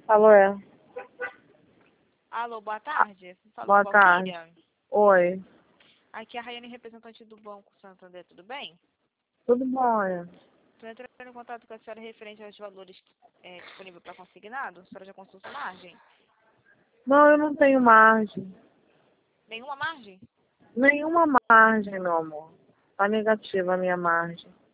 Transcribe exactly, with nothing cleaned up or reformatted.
Alô, é. Alô, boa tarde. Falou Boa com a tarde. William. Oi. Aqui é a Raiane, representante do Banco Santander, tudo bem? Tudo bom, é? Estou entrando em contato com a senhora referente aos valores é, disponíveis para consignado. A senhora já consultou margem? Não, eu não tenho margem. Nenhuma margem? Nenhuma margem, meu amor. Tá negativa a minha margem.